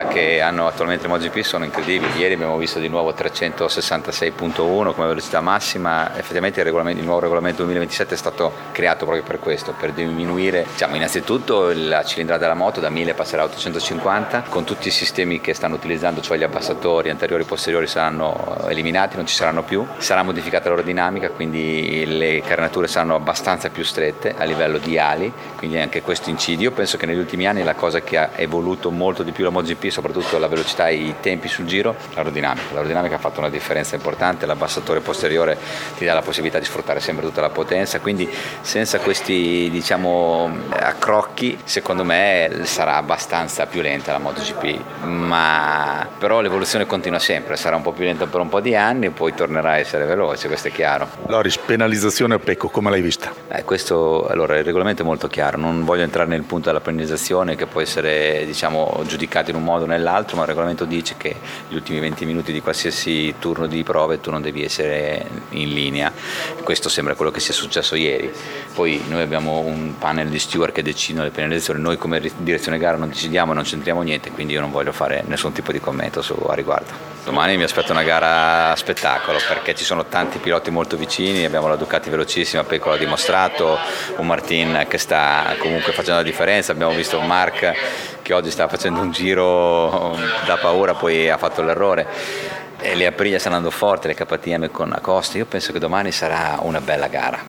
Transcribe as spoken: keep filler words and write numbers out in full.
che hanno attualmente il MotoGP sono incredibili. Ieri abbiamo visto di nuovo trecentosessantasei virgola uno come velocità massima. Effettivamente il, regolamento, il nuovo regolamento duemilaventisette è stato creato proprio per questo, per diminuire, diciamo, innanzitutto la cilindrata della moto da mille passerà a ottocentocinquanta, con tutti i sistemi che stanno utilizzando, cioè gli abbassatori anteriori e posteriori saranno eliminati, non ci saranno più. Sarà modificata l'aerodinamica, quindi le carnature saranno abbastanza più strette a livello di ali, quindi anche questo incide. Io penso che negli ultimi anni la cosa che ha evoluto molto di più la MotoGP, soprattutto la velocità e i tempi sul giro, l'aerodinamica. L'aerodinamica ha fatto una differenza importante, l'abbassatore posteriore ti dà la possibilità di sfruttare sempre tutta la potenza, quindi senza questi, diciamo, accrocchi, secondo me sarà abbastanza più lenta la MotoGP, ma però l'evoluzione continua sempre, sarà un po' più lenta per un po' di anni e poi tornerà a essere veloce, questo è chiaro. Loris, penalizzazione a Pecco, come l'hai vista? Eh, questo, allora, il regolamento è molto chiaro, non voglio entrare nel punto della penalizzazione che può essere, diciamo, giudicato in un modo o nell'altro, ma il regolamento dice che gli ultimi venti minuti di qualsiasi turno di prove tu non devi essere in linea. Questo sembra quello che sia successo ieri. Poi noi abbiamo un panel di steward che decidono le penalizzazioni, noi come direzione gara non decidiamo e non c'entriamo niente, quindi io non voglio fare nessun tipo di commento su, a riguardo. Domani mi aspetto una gara a spettacolo perché ci sono tanti piloti molto vicini, abbiamo la Ducati velocissima, Pecco l'ha dimostrato, un Martin che sta comunque facendo la differenza, abbiamo visto un Marc che oggi sta facendo un giro da paura, poi ha fatto l'errore. E le Aprilia stanno andando forte, le K T M con Acosta. Io penso che domani sarà una bella gara.